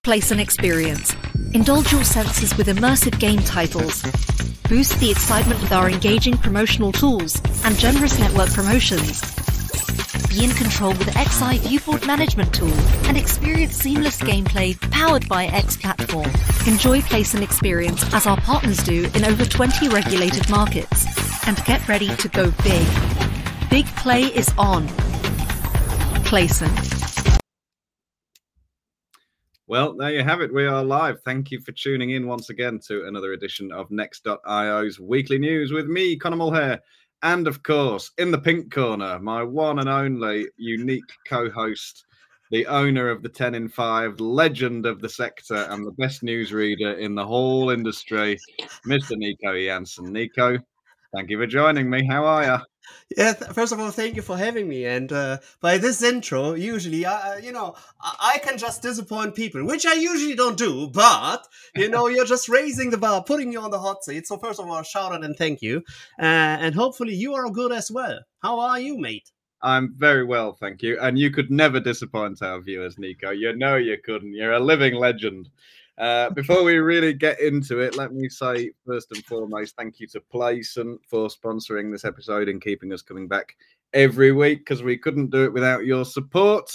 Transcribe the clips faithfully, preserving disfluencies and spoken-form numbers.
Place and experience. Indulge your senses with immersive game titles. Boost the excitement with our engaging promotional tools and generous network promotions. Be in control with X I Viewport Management Tool and experience seamless gameplay powered by X Platform. Enjoy Place and experience as our partners do in over twenty regulated markets. And get ready to go big. Big play is on. Playson. Well, there you have it. We are live. Thank you for tuning in once again to another edition of Next dot io's Weekly News with me, Conor Mulhare, and of course, in the pink corner, my one and only unique co-host, the owner of the ten in five, legend of the sector, and the best newsreader in the whole industry, Mister Nico Jansen. Nico, thank you for joining me. How are you? Yeah, th- first of all, thank you for having me. And uh, by this intro, usually, uh, you know, I-, I can just disappoint people, which I usually don't do. But, you know, you're just raising the bar, putting me on the hot seat. So first of all, shout out and thank you. Uh, and hopefully you are good as well. How are you, mate? I'm very well, thank you. And you could never disappoint our viewers, Nico. You know you couldn't. You're a living legend. Uh, before we really get into it, let me say first and foremost, thank you to Playson for sponsoring this episode and keeping us coming back every week, because we couldn't do it without your support.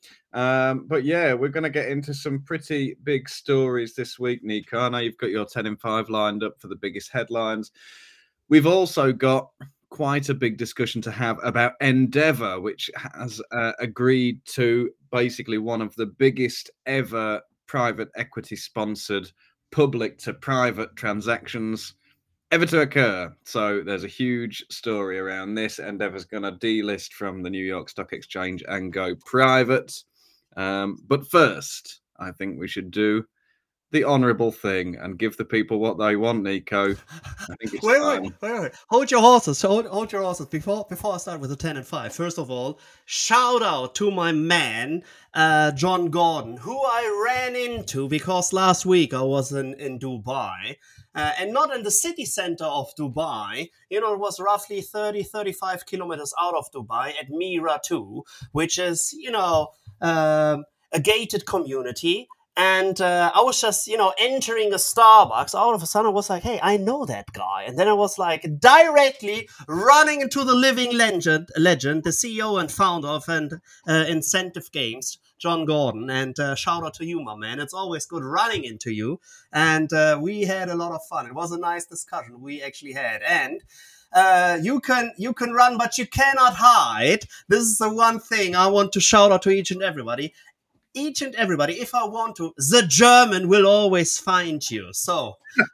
Um, but yeah, we're going to get into some pretty big stories this week, Nico. I know you've got your ten in five lined up for the biggest headlines. We've also got quite a big discussion to have about Endeavour, which has uh, agreed to basically one of the biggest ever private equity sponsored public to private transactions ever to occur. So there's a huge story around this. Endeavour's going to delist from the New York Stock Exchange and go private. Um, but first, I think we should do the honourable thing and give the people what they want, Nico. I think it's wait, time. wait, wait, wait. Hold your horses. Hold, hold your horses. Before before I start with the ten and five, first of all, shout out to my man, uh, John Gordon, who I ran into because last week I was in, in Dubai. Uh, and not in the city center of Dubai. You know, it was roughly thirty, thirty-five kilometers out of Dubai at Mira two, which is, you know, uh, a gated community. And uh, I was just, you know, entering a Starbucks. All of a sudden, I was like, hey, I know that guy. And then I was like directly running into the living legend, legend the C E O and founder of and, uh, Incentive Games, John Gordon. And uh, shout out to you, my man. It's always good running into you. And uh, we had a lot of fun. It was a nice discussion we actually had. And Uh, you can you can run, but you cannot hide. This is the one thing I want to shout out to each and everybody. Each and everybody, if I want to, the German will always find you. So,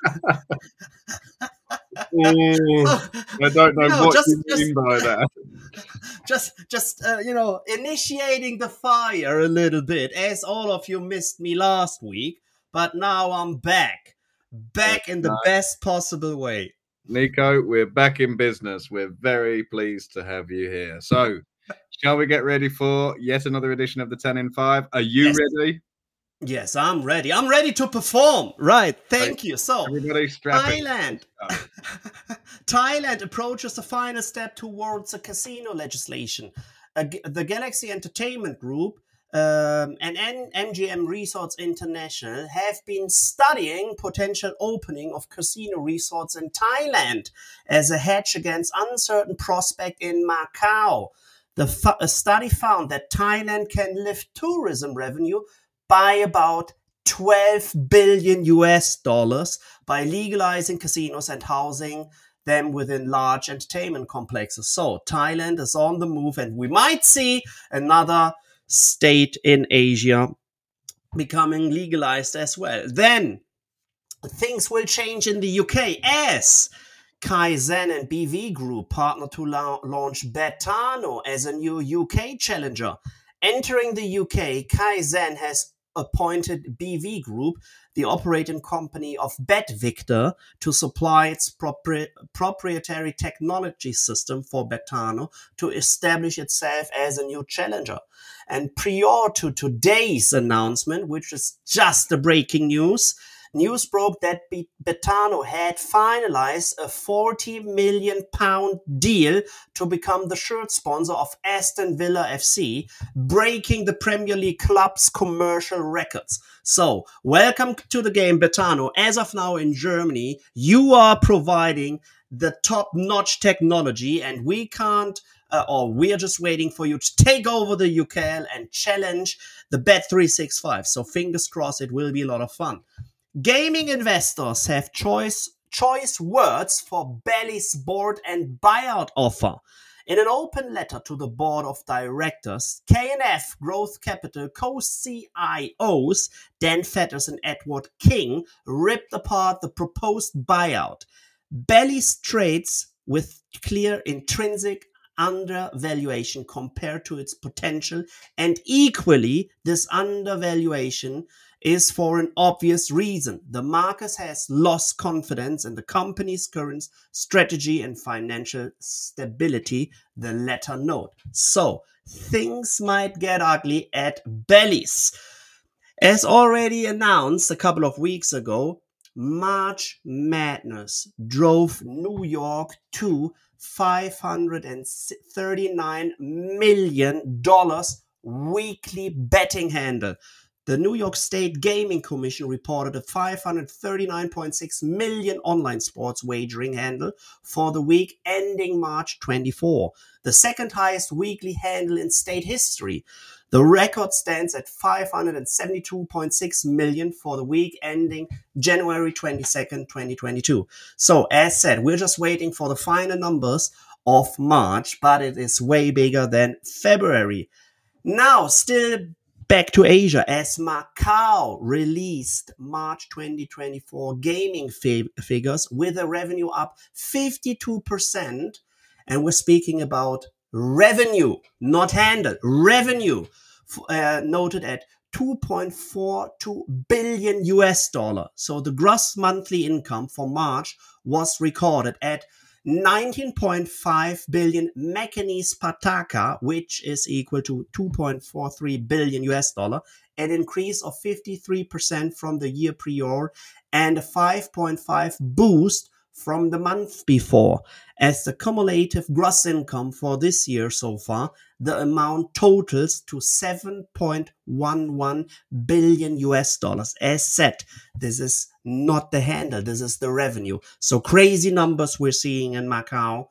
Ooh, I don't know, you know what just, you just, mean by that. Just, just uh, you know, initiating the fire a little bit, as all of you missed me last week. But now I'm back, back That's in the nice. best possible way. Nico, we're back in business. We're very pleased to have you here. So, shall we get ready for yet another edition of the ten in five? Are you yes. ready? Yes, I'm ready. I'm ready to perform. Right. Thank right. you. So, everybody strap Thailand. Thailand approaches the final step towards a casino legislation. Uh, the Galaxy Entertainment Group um, and M G M Resorts International have been studying potential opening of casino resorts in Thailand as a hedge against uncertain prospect in Macau. The fu- a study found that Thailand can lift tourism revenue by about twelve billion U S dollars by legalizing casinos and housing them within large entertainment complexes. So Thailand is on the move, and we might see another state in Asia becoming legalized as well. Then things will change in the U K as Kaizen and B V Group partner to la- launch Betano as a new U K challenger. Entering the U K, Kaizen has appointed B V Group, the operating company of BetVictor, to supply its propri- proprietary technology system for Betano to establish itself as a new challenger. And prior to today's announcement, which is just the breaking news, news broke that Betano had finalized a forty million pound deal to become the shirt sponsor of Aston Villa F C, breaking the Premier League club's commercial records. So, welcome to the game, Betano. As of now in Germany, you are providing the top-notch technology, and we can't, uh, or we're just waiting for you to take over the U K L and challenge the Bet three sixty-five. So fingers crossed, it will be a lot of fun. Gaming investors have choice choice words for Bally's board and buyout offer. In an open letter to the board of directors, K N F Growth Capital co-C I Os Dan Fetters and Edward King ripped apart the proposed buyout. Bally's trades with clear intrinsic undervaluation compared to its potential, and equally, this undervaluation is for an obvious reason. The market has lost confidence in the company's current strategy and financial stability, the letter note. So, things might get ugly at Bally's. As already announced a couple of weeks ago, March Madness drove New York to five hundred thirty-nine million dollars weekly betting handle. The New York State Gaming Commission reported a five hundred thirty-nine point six million dollars online sports wagering handle for the week ending March twenty-fourth, the second highest weekly handle in state history. The record stands at five hundred seventy-two point six million dollars for the week ending January twenty-second, twenty twenty-two. So, as said, we're just waiting for the final numbers of March, but it is way bigger than February. Now, still back to Asia, as Macau released March twenty twenty-four gaming fi- figures with a revenue up fifty-two percent. And we're speaking about revenue, not handle, revenue, uh, noted at two point four two billion U S dollar. So the gross monthly income for March was recorded at nineteen point five billion Macanese Pataka, which is equal to two point four three billion U S dollar, an increase of fifty-three percent from the year prior and a five point five boost from the month before. As the cumulative gross income for this year so far, the amount totals to seven point one one billion U S dollars. As said, this is not the handle, this is the revenue. So crazy numbers we're seeing in Macau.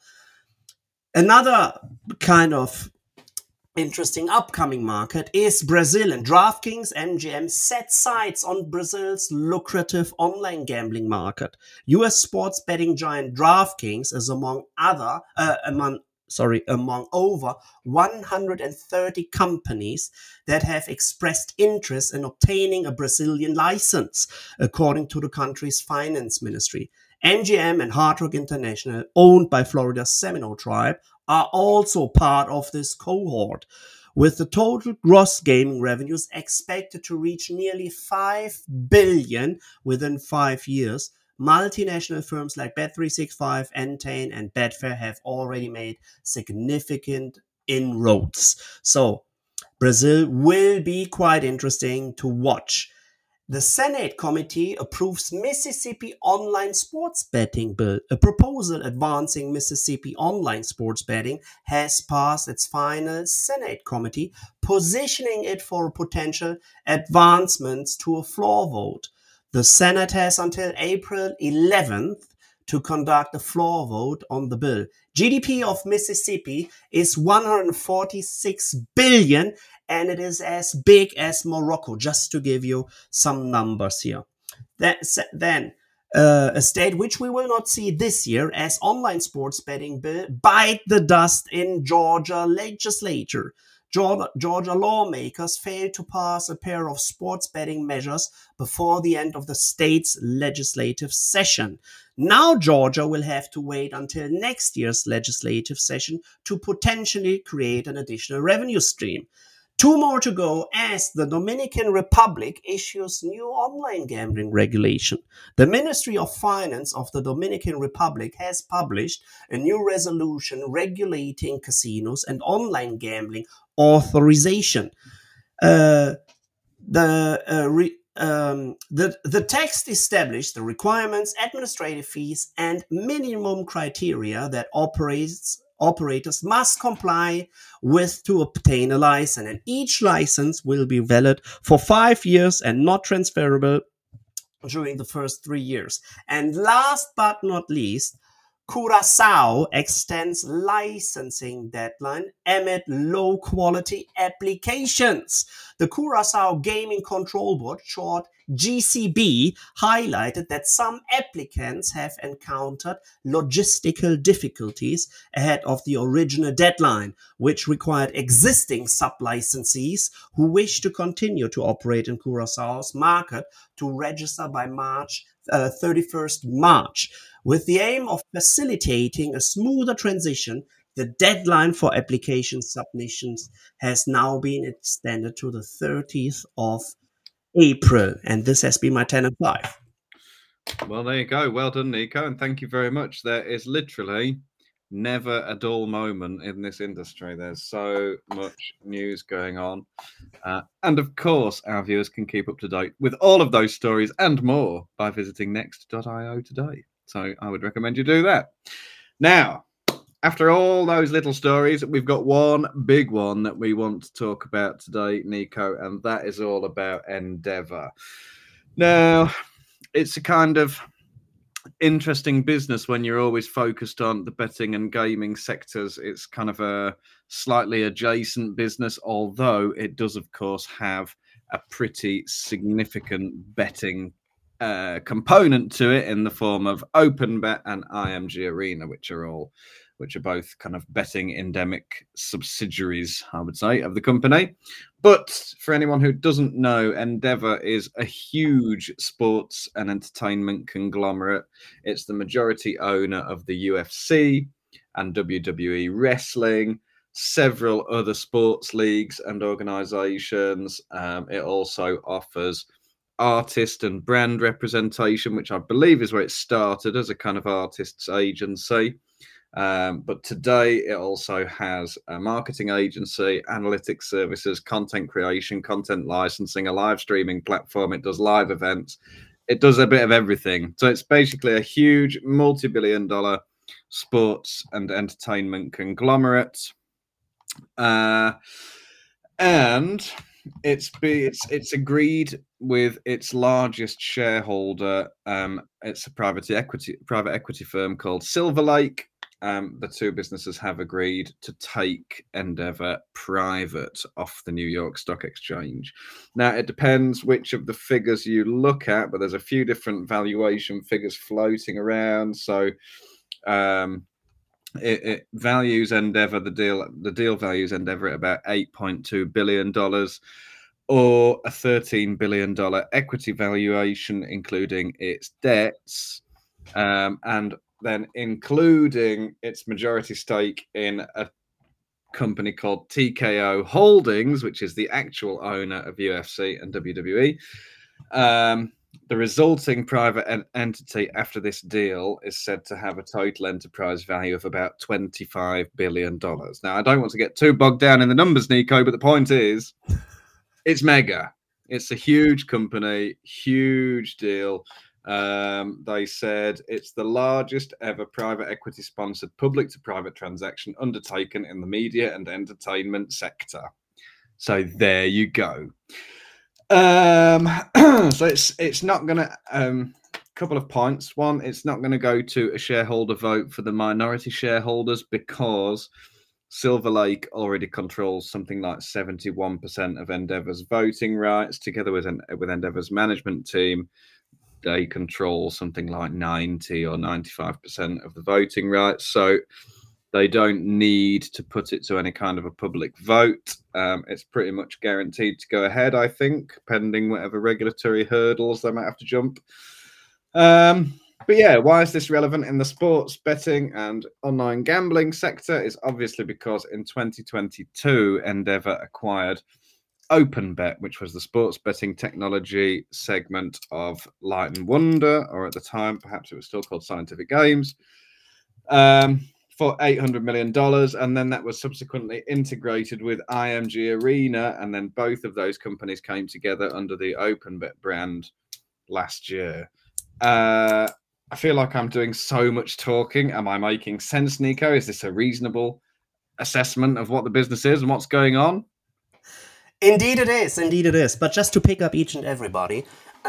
Another kind of interesting upcoming market is Brazil, and DraftKings M G M set sights on Brazil's lucrative online gambling market. U S sports betting giant DraftKings is among other uh, among sorry among over one hundred thirty companies that have expressed interest in obtaining a Brazilian license, according to the country's finance ministry. M G M and Hard Rock International, owned by Florida's Seminole tribe, are also part of this cohort, with the total gross gaming revenues expected to reach nearly five billion dollars within five years. Multinational firms like Bet three sixty-five, Entain, and Betfair have already made significant inroads. So, Brazil will be quite interesting to watch. The Senate committee approves Mississippi online sports betting bill. A proposal advancing Mississippi online sports betting has passed its final Senate committee, positioning it for potential advancements to a floor vote. The Senate has until April eleventh to conduct a floor vote on the bill. G D P of Mississippi is one hundred forty-six billion dollars, and it is as big as Morocco, just to give you some numbers here. That's, then, uh, a state which we will not see this year, as online sports betting bill bite the dust in Georgia legislature. Georgia, Georgia lawmakers failed to pass a pair of sports betting measures before the end of the state's legislative session. Now Georgia will have to wait until next year's legislative session to potentially create an additional revenue stream. Two more to go as the Dominican Republic issues new online gambling regulation. The Ministry of Finance of the Dominican Republic has published a new resolution regulating casinos and online gambling authorization. Uh, the uh, re- um, the, the text established the requirements, administrative fees, and minimum criteria that operates, operators must comply with to obtain a license. And each license will be valid for five years and not transferable during the first three years. And last but not least, Curaçao extends licensing deadline amid low quality applications. The Curaçao Gaming Control Board, short G C B, highlighted that some applicants have encountered logistical difficulties ahead of the original deadline, which required existing sub-licensees who wish to continue to operate in Curaçao's market to register by March uh, thirty-first March. With the aim of facilitating a smoother transition, the deadline for application submissions has now been extended to the thirtieth of April. And this has been my ten and five. Well, there you go. Well done, Nico. And thank you very much. There is literally never a dull moment in this industry. There's so much news going on. Uh, and of course, our viewers can keep up to date with all of those stories and more by visiting next dot i o today. So I would recommend you do that. Now, after all those little stories, we've got one big one that we want to talk about today, Nico, and that is all about Endeavour. Now, it's a kind of interesting business when you're always focused on the betting and gaming sectors. It's kind of a slightly adjacent business, although it does, of course, have a pretty significant betting Uh, component to it in the form of OpenBet and I M G Arena, which are all, which are both kind of betting endemic subsidiaries, I would say, of the company. But for anyone who doesn't know, Endeavour is a huge sports and entertainment conglomerate. It's the majority owner of the U F C and W W E Wrestling, several other sports leagues and organizations. Um, it also offers artist and brand representation, which I believe is where it started as a kind of artists agency. Um, but today it also has a marketing agency, analytics services, content creation, content licensing, a live streaming platform. It does live events. It does a bit of everything. So it's basically a huge multi-billion dollar sports and entertainment conglomerate. Uh, and It's be it's it's agreed with its largest shareholder. Um, it's a private equity private equity firm called Silver Lake. Um, the two businesses have agreed to take Endeavour private off the New York Stock Exchange. Now, it depends which of the figures you look at, but there's a few different valuation figures floating around. So, um, It, it values Endeavour, the deal the deal values Endeavour at about eight point two billion dollars, or a thirteen billion dollars equity valuation, including its debts, um, and then including its majority stake in a company called T K O Holdings, which is the actual owner of U F C and W W E. Um, The resulting private en- entity after this deal is said to have a total enterprise value of about twenty-five billion dollars. Now, I don't want to get too bogged down in the numbers, Nico, but the point is, it's mega. It's a huge company, huge deal. Um, they said it's the largest ever private equity sponsored public to private transaction undertaken in the media and entertainment sector. So there you go. Um, so it's it's not going to, um, couple of points. One, it's not going to go to a shareholder vote for the minority shareholders because Silver Lake already controls something like seventy-one percent of Endeavour's voting rights. Together with, with Endeavour's management team, they control something like ninety or ninety-five percent of the voting rights. So they don't need to put it to any kind of a public vote. Um, it's pretty much guaranteed to go ahead, I think, pending whatever regulatory hurdles they might have to jump. Um, but yeah, why is this relevant in the sports betting and online gambling sector? Is obviously because in twenty twenty-two, Endeavour acquired OpenBet, which was the sports betting technology segment of Light and Wonder, or at the time, perhaps it was still called Scientific Games. Um, for eight hundred million dollars, and then that was subsequently integrated with I M G Arena, and then both of those companies came together under the OpenBet brand last year. Uh, I feel like I'm doing so much talking. Am I making sense, Nico? Is this a reasonable assessment of what the business is and what's going on? Indeed it is. Indeed it is. But just to pick up each and everybody,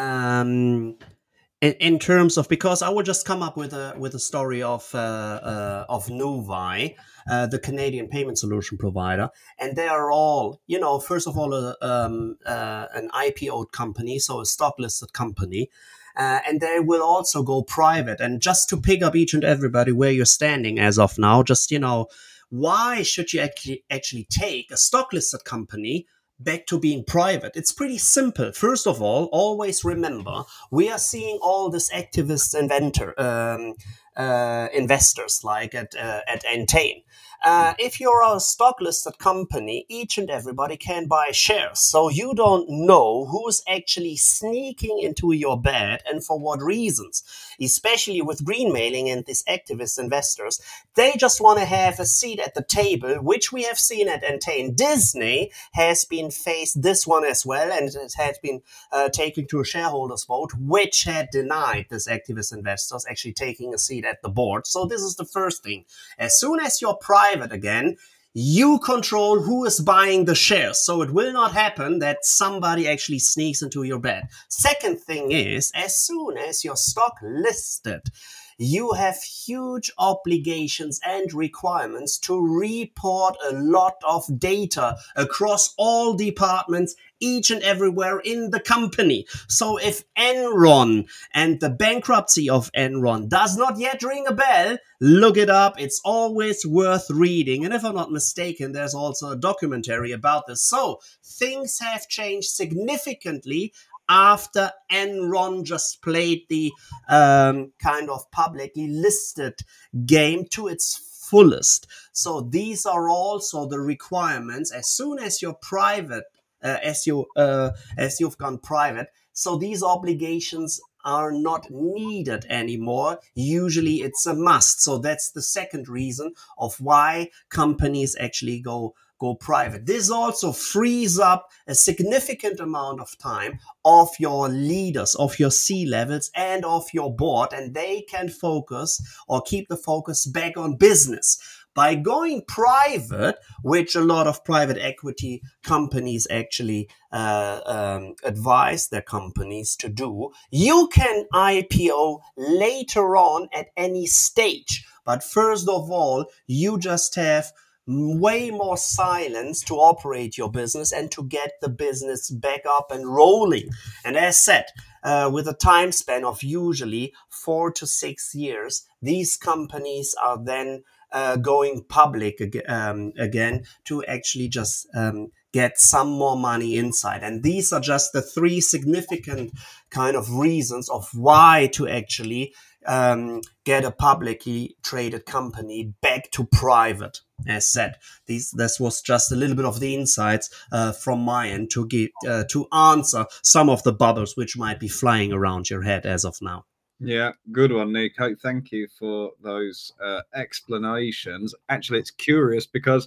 um, in, in terms of, because I will just come up with a with a story of uh, uh, of Novi, uh, the Canadian payment solution provider, and they are all, you know, first of all, a, um, uh, an I P O'd company, so a stock listed company. Uh, and they will also go private. And just to pick up each and everybody where you're standing as of now, just, you know, why should you actually actually take a stock listed company back to being private? It's pretty simple. First of all, always remember, we are seeing all these activist inventor um, uh, investors like at uh, at Entain. Uh, if you're a stock listed company, each and everybody can buy shares. So you don't know who's actually sneaking into your bed and for what reasons, especially with green mailing and these activist investors. They just want to have a seat at the table, which we have seen at Entain. Disney has been faced this one as well, and it has been uh, taken to a shareholders vote, which had denied this activist investors actually taking a seat at the board. So this is the first thing. As soon as you're private again, you control who is buying the shares. So it will not happen that somebody actually sneaks into your bed. Second thing is, as soon as your stock listed, you have huge obligations and requirements to report a lot of data across all departments, each and everywhere in the company. So if Enron and the bankruptcy of Enron does not yet ring a bell, look it up. It's always worth reading. And if I'm not mistaken, there's also a documentary about this. So things have changed significantly after Enron just played the um, kind of publicly listed game to its fullest. So these are also the requirements as soon as you're private, uh, as you uh, as you've gone private. So these obligations are not needed anymore. Usually it's a must. So that's the second reason of why companies actually go go private. This also frees up a significant amount of time of your leaders, of your C-levels and of your board, and they can focus or keep the focus back on business. By going private, which a lot of private equity companies actually uh, um, advise their companies to do, you can I P O later on at any stage. But first of all, you just have way more silence to operate your business and to get the business back up and rolling. And as said, uh, with a time span of usually four to six years, these companies are then uh, going public ag- um, again to actually just um, get some more money inside. And these are just the three significant kind of reasons of why to actually um, get a publicly traded company back to private. As said, these, this was just a little bit of the insights uh, from my end to get uh, to answer some of the bubbles which might be flying around your head as of now. Yeah, good one, Nico. Thank you for those uh, explanations. Actually, it's curious because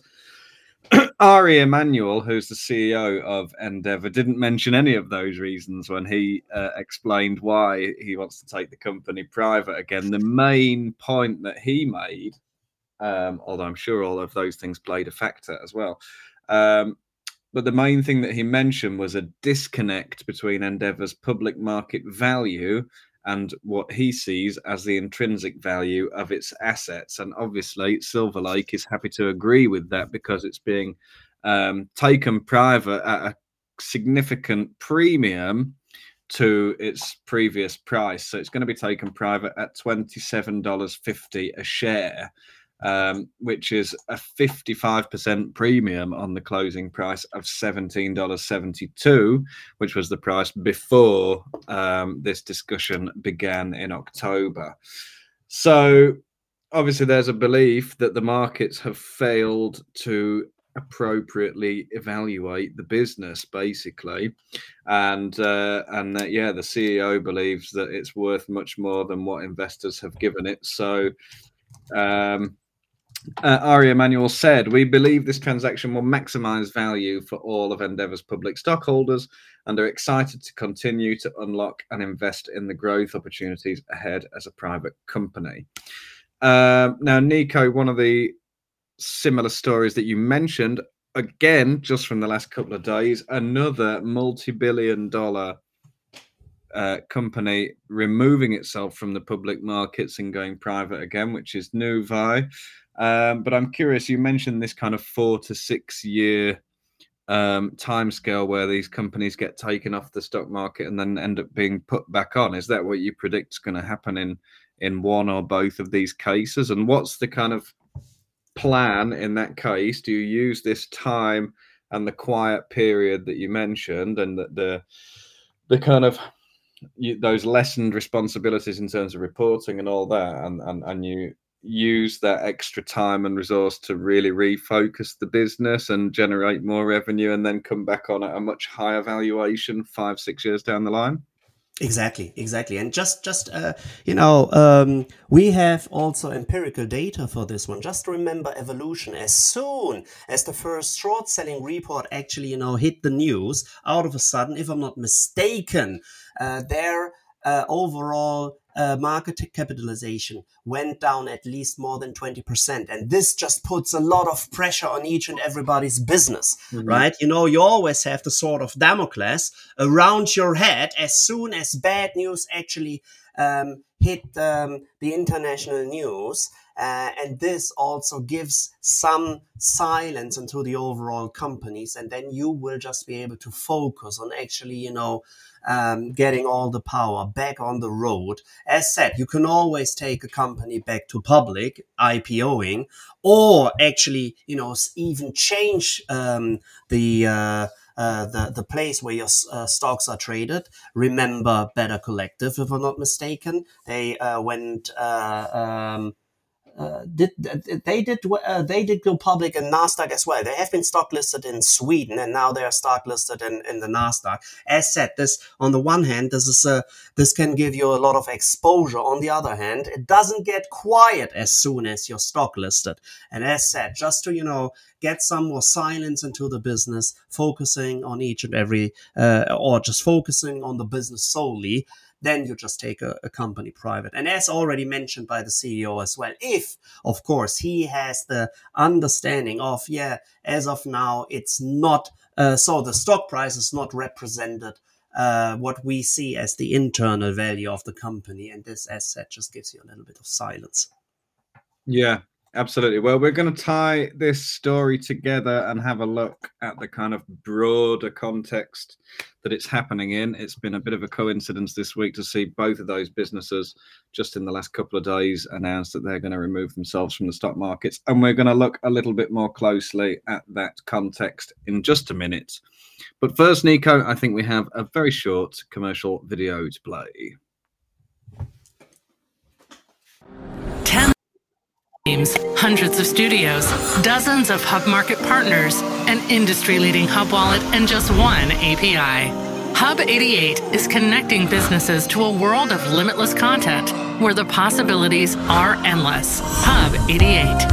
Ari Emanuel, who's the C E O of Endeavour, didn't mention any of those reasons when he uh, explained why he wants to take the company private again. The main point that he made, um, although I'm sure all of those things played a factor as well, um, but the main thing that he mentioned was a disconnect between Endeavour's public market value and what he sees as the intrinsic value of its assets. And obviously, Silver Lake is happy to agree with that because it's being um, taken private at a significant premium to its previous price. So it's going to be taken private at twenty-seven dollars fifty a share, um, which is a fifty-five percent premium on the closing price of seventeen dollars seventy-two, which was the price before um, this discussion began in October. So obviously there's a belief that the markets have failed to appropriately evaluate the business, basically, and uh, and that, yeah, the C E O believes that it's worth much more than what investors have given it. So um Uh, Ari Emanuel said, "We believe this transaction will maximize value for all of Endeavour's public stockholders and are excited to continue to unlock and invest in the growth opportunities ahead as a private company." Um, now, Nico, one of the similar stories that you mentioned, again, just from the last couple of days, another multi-billion dollar uh, company removing itself from the public markets and going private again, which is Nuvei. Um, but I'm curious, you mentioned this kind of four to six year um, timescale where these companies get taken off the stock market and then end up being put back on. Is that what you predict is going to happen in, in one or both of these cases? And what's the kind of plan in that case? Do you use this time and the quiet period that you mentioned and the, the, the kind of you, those lessened responsibilities in terms of reporting and all that, and, and, and you use that extra time and resource to really refocus the business and generate more revenue and then come back on at a much higher valuation five, six years down the line? Exactly, exactly. And just, just uh, you know, um, we have also empirical data for this one. Just remember evolution. As soon as the first short selling report actually, you know, hit the news, out of a sudden, if I'm not mistaken, uh, their uh, overall uh, market capitalization went down at least more than twenty percent. And this just puts a lot of pressure on each and everybody's business, mm-hmm. right? You know, you always have the sort of Damocles around your head as soon as bad news actually um, hit um, the international news. Uh, and this also gives some silence into the overall companies. And then you will just be able to focus on actually, you know, Um, getting all the power back on the road. As said, you can always take a company back to public, IPOing, or actually, you know, even change um, the, uh, uh, the the place where your uh, stocks are traded. Remember Better Collective, if I'm not mistaken. They uh, went. Uh, um, Uh, did they did uh, they did go public in Nasdaq as well. They have been stock listed in Sweden, and now they are stock listed in, in the Nasdaq. As said, this on the one hand, this is a this can give you a lot of exposure. On the other hand, it doesn't get quiet as soon as you're stock listed. And as said, just to you know get some more silence into the business, focusing on each and every uh, or just focusing on the business solely. Then you just take a, a company private. And as already mentioned by the C E O as well, if, of course, he has the understanding of, yeah, as of now, it's not, uh, so the stock price is not represented uh, what we see as the internal value of the company. And this, as said, just gives you a little bit of silence. Yeah. Absolutely. Well, we're going to tie this story together and have a look at the kind of broader context that it's happening in. It's been a bit of a coincidence this week to see both of those businesses just in the last couple of days announce that they're going to remove themselves from the stock markets. And we're going to look a little bit more closely at that context in just a minute. But first, Nico, I think we have a very short commercial video to play. Teams, hundreds of studios, dozens of Hub Market partners, an industry-leading Hub wallet, and just one A P I. Hub eighty-eight is connecting businesses to a world of limitless content where the possibilities are endless. Hub eighty-eight.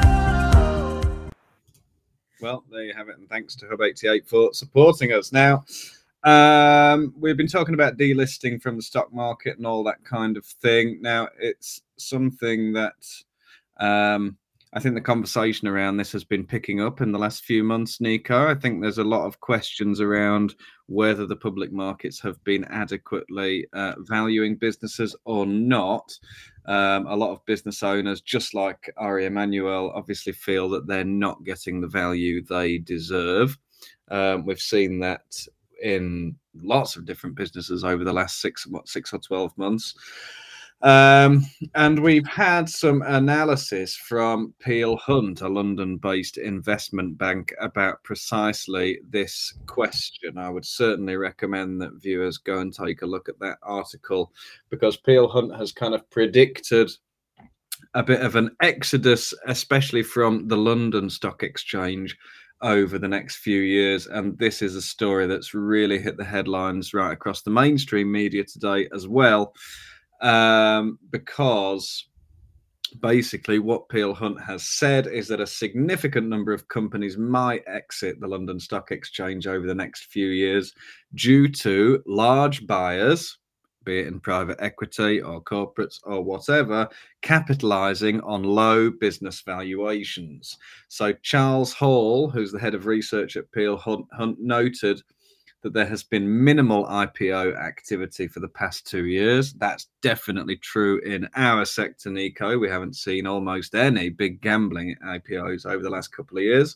Well, there you have it, and thanks to Hub eighty-eight for supporting us. Now, um, we've been talking about delisting from the stock market and all that kind of thing. Now, it's something that Um, I think the conversation around this has been picking up in the last few months, Nico. I think there's a lot of questions around whether the public markets have been adequately uh, valuing businesses or not. Um, a lot of business owners, just like Ari Emanuel, obviously feel that they're not getting the value they deserve. Um, we've seen that in lots of different businesses over the last six, what, six or twelve months. Um, and we've had some analysis from Peel Hunt, a London-based investment bank, about precisely this question. I would certainly recommend that viewers go and take a look at that article, because Peel Hunt has kind of predicted a bit of an exodus, especially from the London Stock Exchange, over the next few years. And this is a story that's really hit the headlines right across the mainstream media today as well. Um, because basically what Peel Hunt has said is that a significant number of companies might exit the London Stock Exchange over the next few years due to large buyers, be it in private equity or corporates or whatever, capitalizing on low business valuations. So Charles Hall, who's the head of research at Peel Hunt, Hunt noted that there has been minimal I P O activity for the past two years. That's definitely true in our sector, Nico. We haven't seen almost any big gambling I P Os over the last couple of years.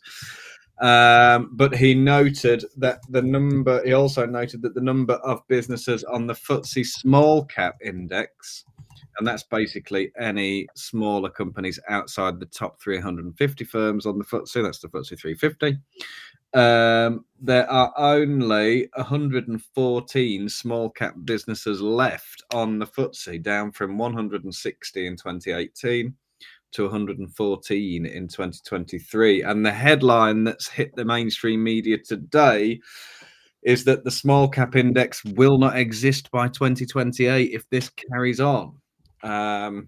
Um, but he noted that the number, he also noted that the number of businesses on the F T S E small cap index, and that's basically any smaller companies outside the top three hundred fifty firms on the F T S E, that's the F T S E three fifty. Um, there are only one hundred fourteen small cap businesses left on the F T S E, down from one hundred sixty in twenty eighteen to one hundred fourteen in twenty twenty-three. And the headline that's hit the mainstream media today is that the small cap index will not exist by twenty twenty-eight if this carries on. Um,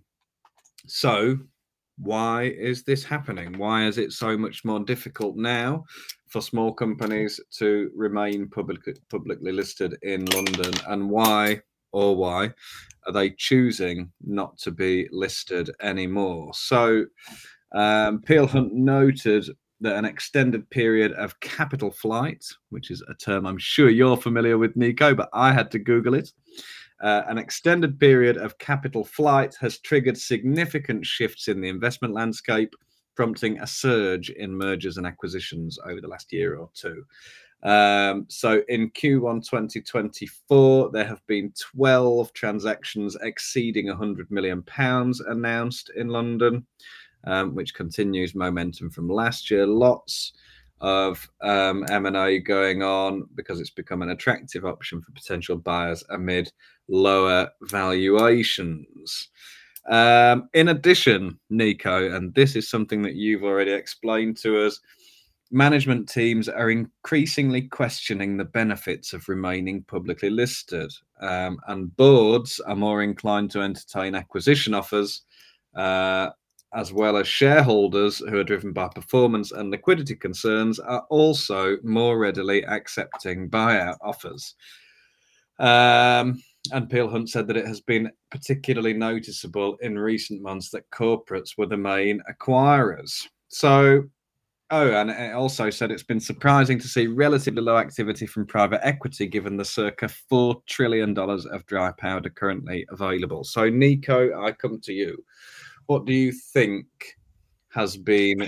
so why is this happening? Why is it so much more difficult now for small companies to remain public, publicly listed in London? And why, or why, are they choosing not to be listed anymore? So um, Peel Hunt noted that an extended period of capital flight, which is a term I'm sure you're familiar with, Nico, but I had to Google it. Uh, an extended period of capital flight has triggered significant shifts in the investment landscape, prompting a surge in mergers and acquisitions over the last year or two. Um, so in Q one twenty twenty-four, there have been twelve transactions exceeding one hundred million pounds announced in London, um, which continues momentum from last year. Lots of um, M and A going on because it's become an attractive option for potential buyers amid lower valuations. Um, in addition, Nico, and this is something that you've already explained to us, management teams are increasingly questioning the benefits of remaining publicly listed, um, and boards are more inclined to entertain acquisition offers, uh, as well as shareholders who are driven by performance and liquidity concerns are also more readily accepting buyout offers. Um, and Peel Hunt said that it has been particularly noticeable in recent months that corporates were the main acquirers. So, oh, and it also said it's been surprising to see relatively low activity from private equity given the circa four trillion dollars of dry powder currently available. So, Nico, I come to you. What do you think has been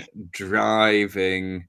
driving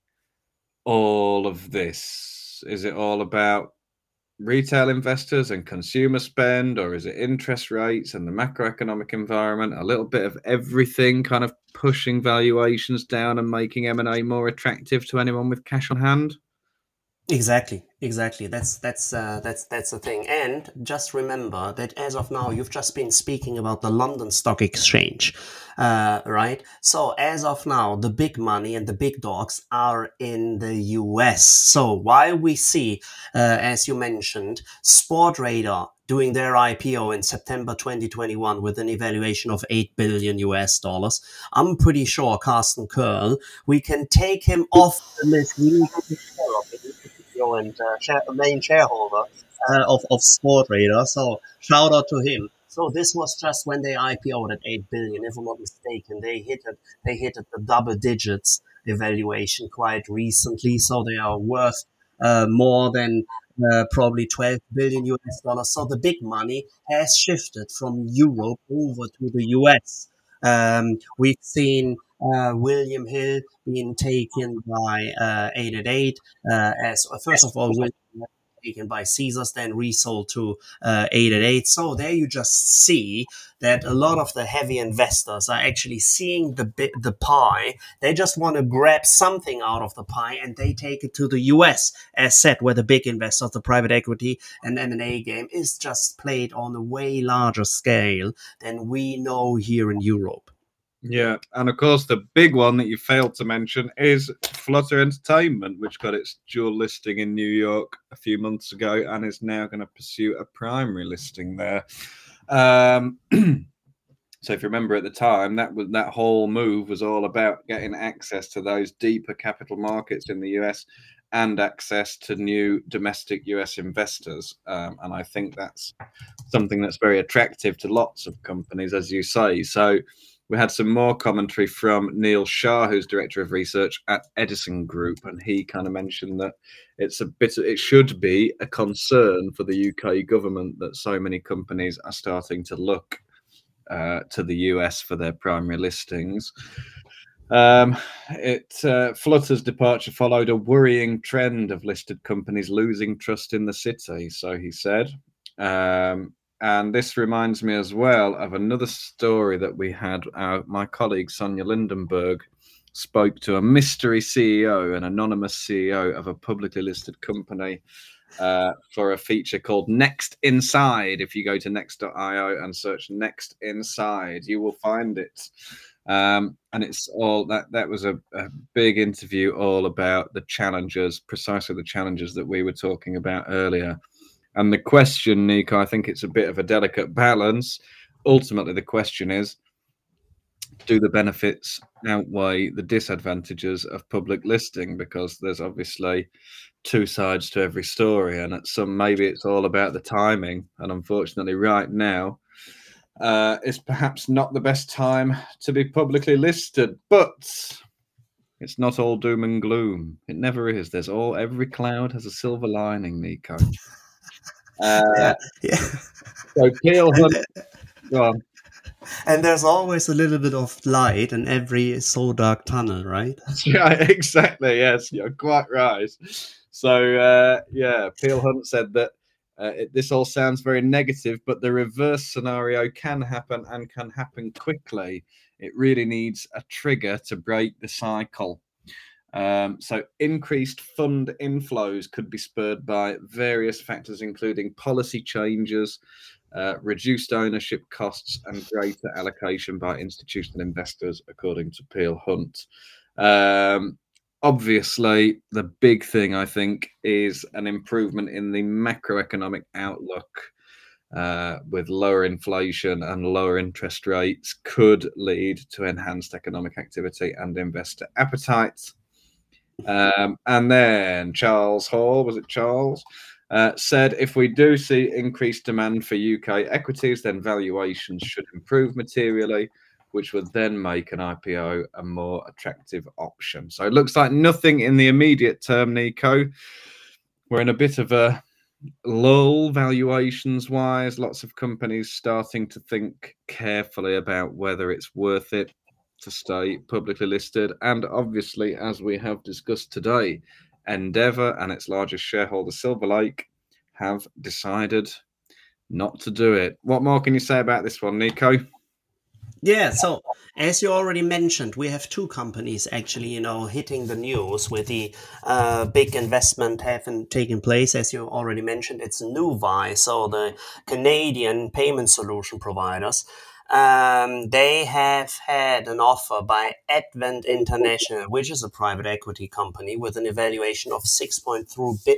all of this? Is it all about retail investors and consumer spend, or is it interest rates and the macroeconomic environment? A little bit of everything kind of pushing valuations down and making M and A more attractive to anyone with cash on hand? Exactly, exactly. That's that's uh, that's that's the thing. And just remember that as of now, you've just been speaking about the London Stock Exchange, uh, right? So as of now, the big money and the big dogs are in the U S. So while we see, uh, as you mentioned, Sportradar doing their I P O in September twenty twenty-one with an evaluation of eight billion U S dollars, I'm pretty sure Carsten Curl, we can take him off the list. We need to take care of it. And uh, share, main shareholder uh, of, of Sportradar. So shout out to him. So this was just when they I P O'd at eight billion, if I'm not mistaken. They hit it, they hit it the double digits evaluation quite recently. So they are worth uh, more than uh, probably twelve billion U S dollars. So the big money has shifted from Europe over to the U S. Um, we've seen uh, William Hill being taken by uh, eight eighty-eight. Uh, as uh, first of all, William Hill taken by Caesars, then resold to uh, eight eighty-eight. So there you just see that a lot of the heavy investors are actually seeing the bi- the pie. They just want to grab something out of the pie and they take it to the U S, as said, where the big investors, the private equity and M and A game is just played on a way larger scale than we know here in Europe. Yeah, and of course the big one that you failed to mention is Flutter Entertainment, which got its dual listing in New York a few months ago and is now going to pursue a primary listing there. Um, So if you remember at the time, that was that whole move was all about getting access to those deeper capital markets in the U S and access to new domestic U S investors. Um, and I think that's something that's very attractive to lots of companies, as you say. So we had some more commentary from Neil Shah, who's Director of Research at Edison Group, and he kind of mentioned that it's a bit, it should be a concern for the U K government that so many companies are starting to look uh, to the U S for their primary listings. Um, it uh, Flutter's departure followed a worrying trend of listed companies losing trust in the city, so he said. Um, and this reminds me as well of another story that we had. Uh, my colleague Sonia Lindenberg spoke to a mystery C E O, an anonymous C E O of a publicly listed company, uh, for a feature called Next Inside. If you go to next dot i o and search Next Inside, you will find it. Um, and it's all that that was a, a big interview all about the challenges, precisely the challenges that we were talking about earlier. And the question, Nico, I think it's a bit of a delicate balance. Ultimately, the question is, do the benefits outweigh the disadvantages of public listing? Because there's obviously two sides to every story, and at some maybe it's all about the timing. And unfortunately, right now, Uh, it's perhaps not the best time to be publicly listed, but it's not all doom and gloom. It never is. There's all every cloud has a silver lining, Nico. Uh, yeah, yeah. So Peel Hunt, go on. And there's always a little bit of light in every so dark tunnel, right? Yeah, exactly. Yes, you're quite right. So uh, yeah, Peel Hunt said that. Uh, it, this all sounds very negative, but the reverse scenario can happen and can happen quickly. It really needs a trigger to break the cycle. Um, so increased fund inflows could be spurred by various factors, including policy changes, uh, reduced ownership costs, and greater allocation by institutional investors, according to Peel Hunt. Um, Obviously, the big thing, I think, is an improvement in the macroeconomic outlook, uh, with lower inflation and lower interest rates could lead to enhanced economic activity and investor appetite. Um, and then Charles Hall, was it Charles, uh, said, if we do see increased demand for U K equities, then valuations should improve materially, which would then make an I P O a more attractive option. So it looks like nothing in the immediate term, Nico. We're in a bit of a lull valuations-wise. Lots of companies starting to think carefully about whether it's worth it to stay publicly listed. And obviously, as we have discussed today, Endeavour and its largest shareholder, Silver Lake, have decided not to do it. What more can you say about this one, Nico? Yeah, so as you already mentioned, we have two companies actually, you know, hitting the news with the uh, big investment having taken place. As you already mentioned, it's Nuvei, so the Canadian payment solution providers. Um, they have had an offer by Advent International, which is a private equity company with an evaluation of six point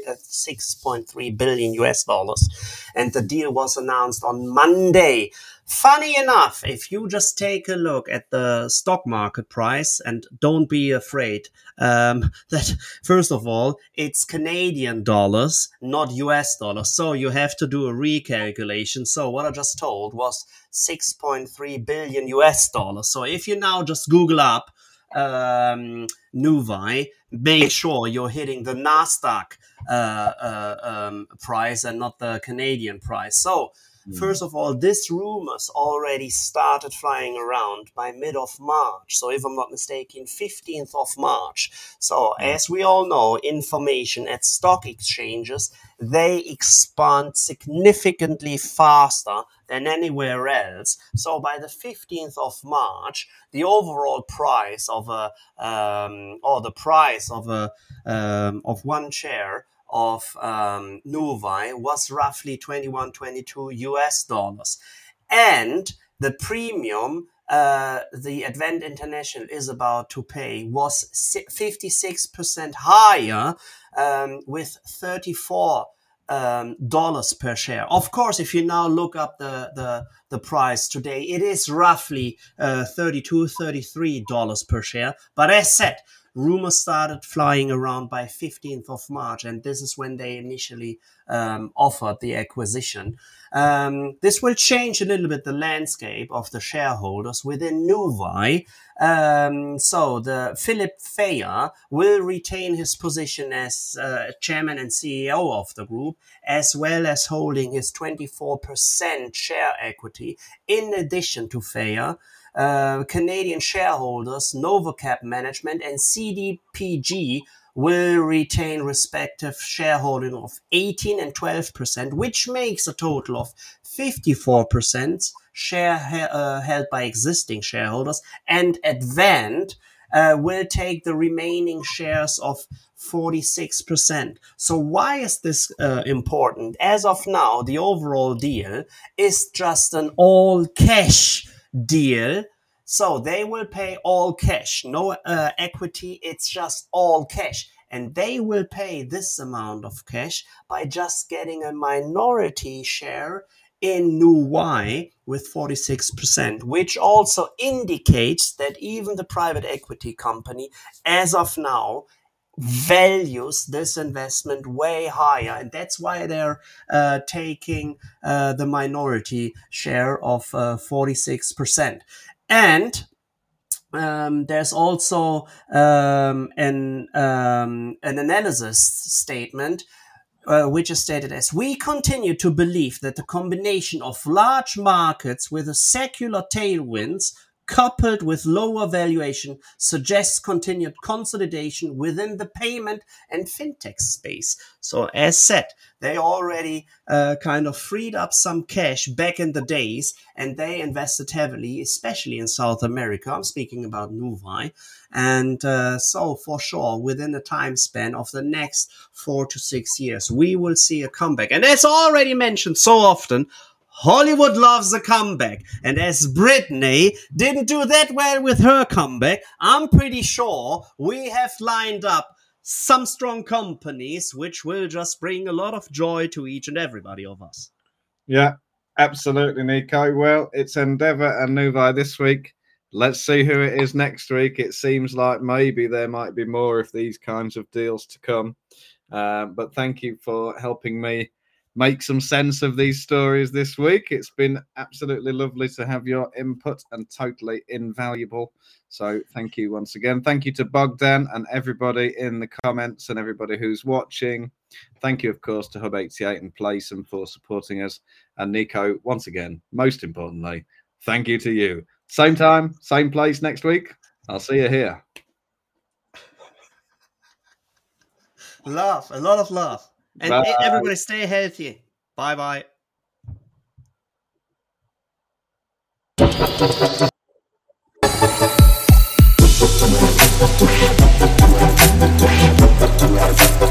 three billion U S dollars. And the deal was announced on Monday. Funny enough, if you just take a look at the stock market price, and don't be afraid um, that, first of all, it's Canadian dollars, not U S dollars. So you have to do a recalculation. So what I just told was six point three billion U S dollars. So if you now just Google up um, Nuvei, make sure you're hitting the NASDAQ uh, uh, um, price and not the Canadian price. So first of all, this rumors already started flying around by mid of March. So if I'm not mistaken, fifteenth of March. So as we all know, information at stock exchanges, they expand significantly faster than anywhere else. So by the fifteenth of March, the overall price of a, um, or the price of a, um, of one share of um, Nuvei was roughly twenty-one, twenty-two U S dollars. And the premium uh, the Advent International is about to pay was fifty-six percent higher, um, with thirty-four um, dollars per share. Of course, if you now look up the the, the price today, it is roughly uh, thirty-two, thirty-three dollars per share. But as said, rumors started flying around by fifteenth of March, and this is when they initially um, offered the acquisition. Um, this will change a little bit the landscape of the shareholders within Nuvei. Um, so the Philip Fayer will retain his position as uh, chairman and C E O of the group, as well as holding his twenty-four percent share equity. In addition to Fayer, uh, Canadian shareholders, Novacap Management and C D P G will retain respective shareholding of eighteen and twelve percent, which makes a total of fifty-four percent share uh, held by existing shareholders, and Advent uh, will take the remaining shares of forty-six percent. So why is this uh, important? As of now, the overall deal is just an all cash deal. So they will pay all cash, no uh, equity, it's just all cash. And they will pay this amount of cash by just getting a minority share in Nuvei with forty-six percent, which also indicates that even the private equity company, as of now, values this investment way higher. And that's why they're uh, taking uh, the minority share of uh, forty-six percent. And um, there's also um, an um, an analysis statement uh, which is stated as: we continue to believe that the combination of large markets with a secular tailwinds coupled with lower valuation suggests continued consolidation within the payment and fintech space. So as said, they already uh, kind of freed up some cash back in the days, and they invested heavily, especially in South America. I'm speaking about Nuvei. And uh, so for sure, within a time span of the next four to six years, we will see a comeback. And as already mentioned so often, Hollywood loves a comeback. And as Britney didn't do that well with her comeback, I'm pretty sure we have lined up some strong companies which will just bring a lot of joy to each and everybody of us. Yeah, absolutely, Nico. Well, it's Endeavour and Nuvei this week. Let's see who it is next week. It seems like maybe there might be more of these kinds of deals to come. Uh, but thank you for helping me make some sense of these stories this week. It's been absolutely lovely to have your input and totally invaluable. So thank you once again. Thank you to Bogdan and everybody in the comments and everybody who's watching. Thank you, of course, to Hub eighty-eight and Playson for supporting us. And Nico, once again, most importantly, thank you to you. Same time, same place next week. I'll see you here. Love, a lot of love. And Bye. Everybody stay healthy. Bye-bye. We'll be right back.